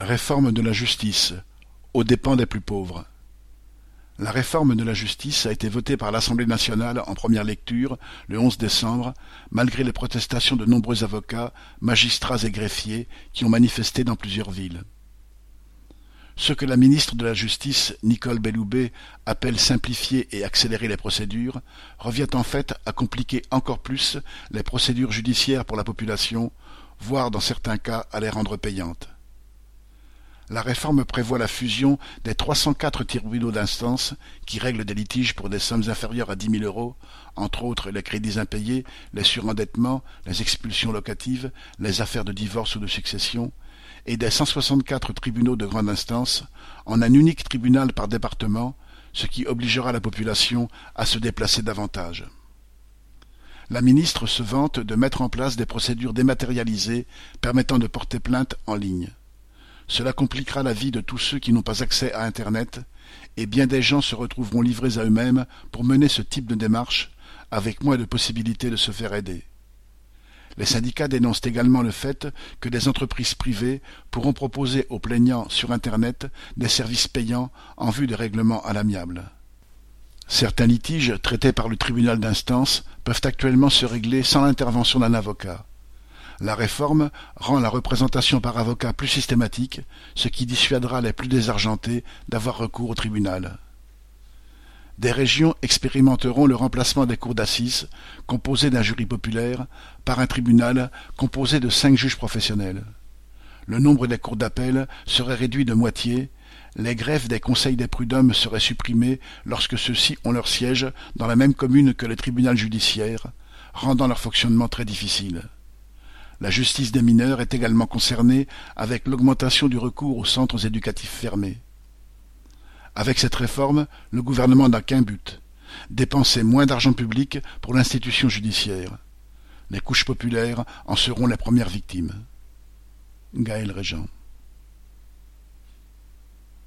Réforme de la justice, aux dépens des plus pauvres. La réforme de la justice a été votée par l'Assemblée nationale en première lecture le 11 décembre, malgré les protestations de nombreux avocats, magistrats et greffiers qui ont manifesté dans plusieurs villes. Ce que la ministre de la Justice, Nicole Belloubet, appelle simplifier et accélérer les procédures, revient en fait à compliquer encore plus les procédures judiciaires pour la population, voire dans certains cas à les rendre payantes. La réforme prévoit la fusion des 304 tribunaux d'instance qui règlent des litiges pour des sommes inférieures à 10 000 €, entre autres les crédits impayés, les surendettements, les expulsions locatives, les affaires de divorce ou de succession, et des 164 tribunaux de grande instance en un unique tribunal par département, ce qui obligera la population à se déplacer davantage. La ministre se vante de mettre en place des procédures dématérialisées permettant de porter plainte en ligne. Cela compliquera la vie de tous ceux qui n'ont pas accès à Internet, et bien des gens se retrouveront livrés à eux-mêmes pour mener ce type de démarche, avec moins de possibilités de se faire aider. Les syndicats dénoncent également le fait que des entreprises privées pourront proposer aux plaignants sur Internet des services payants en vue de règlements à l'amiable. Certains litiges traités par le tribunal d'instance peuvent actuellement se régler sans l'intervention d'un avocat. La réforme rend la représentation par avocat plus systématique, ce qui dissuadera les plus désargentés d'avoir recours au tribunal. Des régions expérimenteront le remplacement des cours d'assises, composées d'un jury populaire, par un tribunal composé de 5 juges professionnels. Le nombre des cours d'appel serait réduit de moitié, les greffes des conseils des prud'hommes seraient supprimés lorsque ceux-ci ont leur siège dans la même commune que le tribunal judiciaire, rendant leur fonctionnement très difficile. La justice des mineurs est également concernée avec l'augmentation du recours aux centres éducatifs fermés. Avec cette réforme, le gouvernement n'a qu'un but, dépenser moins d'argent public pour l'institution judiciaire. Les couches populaires en seront les premières victimes. Gaël Régent.